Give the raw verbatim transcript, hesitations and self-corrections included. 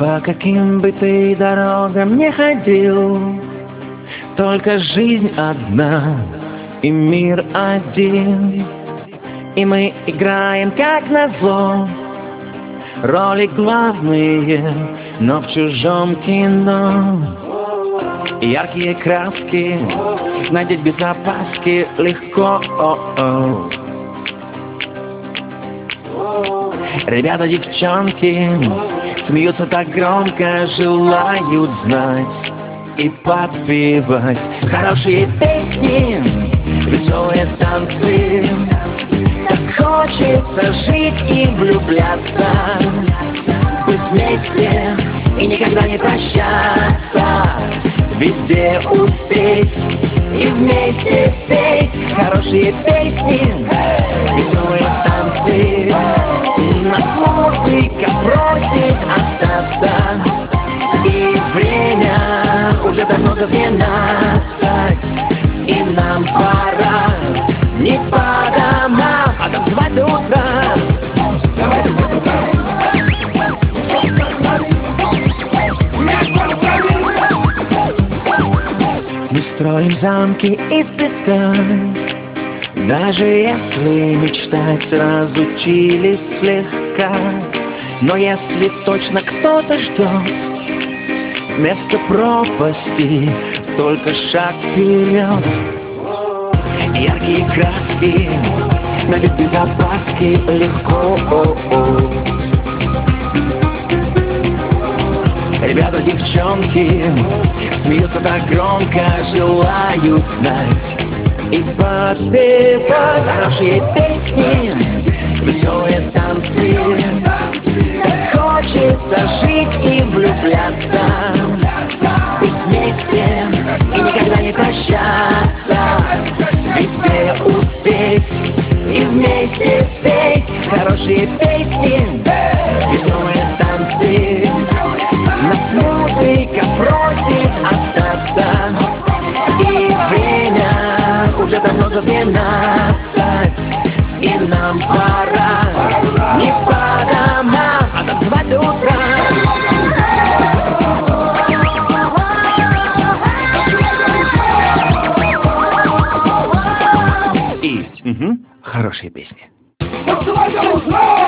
По каким бы ты дорогам не ходил, только жизнь одна и мир один. И мы играем как назло роли главные, но в чужом кино. Яркие краски надеть без опаски легко. Ребята, девчонки смеются так громко, желают знать и подпевать хорошие песни, веселые танцы. Так хочется жить и влюбляться, быть вместе и никогда не прощаться, везде успеть и вместе петь хорошие песни, веселые танцы. Нас музыка просит остаться, и время уже давно за двенадцать, и нам пора не по домам, а танцевать до утра. Мы строим замки из песка, даже если мечтать разучились слегка. Но если точно кто-то ждет вместо пропасти только шаг вперед. Яркие краски надеть без опаски легко. Ребята, девчонки смеются так громко, желают знать и подпевать хорошие песни, веселые танцы. Так хочется жить и влюбляться, быть вместе и никогда не прощаться, везде успеть и вместе петь хорошие песни, веселые танцы. Нас музыка просит остаться, и время уже давно за двенадцать, и нам пора не по домам, а танцевать до утра. И угу, хорошие песни. Танцевать до утра!